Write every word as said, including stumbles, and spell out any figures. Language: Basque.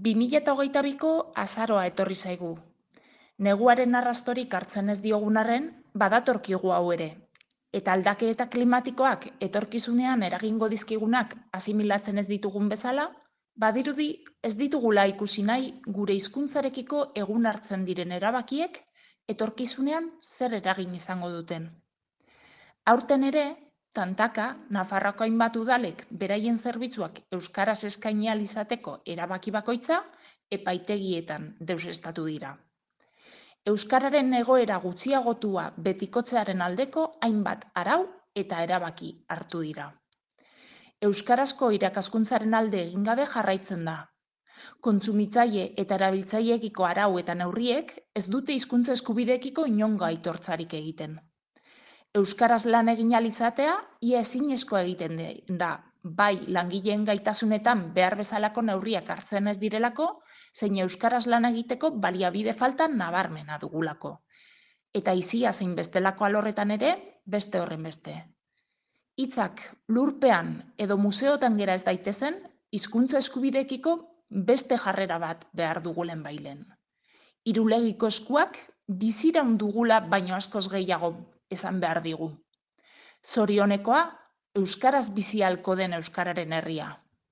bi mila hogeita biko azaroa etorri zaigu. Neguaren arrastorik hartzen ez diogun arren, badatorkigu hau ere. Eta aldaketa klimatikoak etorkizunean eragingo dizkigunak asimilatzen ez ditugun bezala, badirudi ez ditugula ikusi nahi gure hizkuntzarekiko egun hartzen diren erabakiek etorkizunean zer eragin izango duten. Aurten ere, tantaka, Nafarroako hainbat udalek beraien zerbitzuak euskaraz eskaini ahal izateko erabaki bakoitza epaitegietan deuseztatu dira. Euskararen egoera gutxiagotua betikotzearen aldeko hainbat arau eta erabaki hartu dira. Euskarazko irakaskuntzaren alde egin gabe jarraitzen da. Kontsumitzaile eta erabiltzaileekiko arau eta neurriek ez dute hizkuntza eskubideekiko inongo aitortzarik egiten. Euskaraz lan egin ahal izatea ia ezinezkoa egiten da, bai langileen gaitasunetan behar bezalako neurriak hartzen ez direlako, zein euskaraz lan egiteko baliabide falta nabarmena dugulako. Eta aizia zein bestelako alorretan ere, beste horren beste. Hitzak lurpean edo museotan gera ez daitezen, hizkuntza eskubideekiko beste jarrera bat behar dugulen bailen. Irulegiko eskuak biziraun dugula baino askoz gehiago esan behar digu. Zorionekoa, euskaraz bizi ahalko den euskararen herria.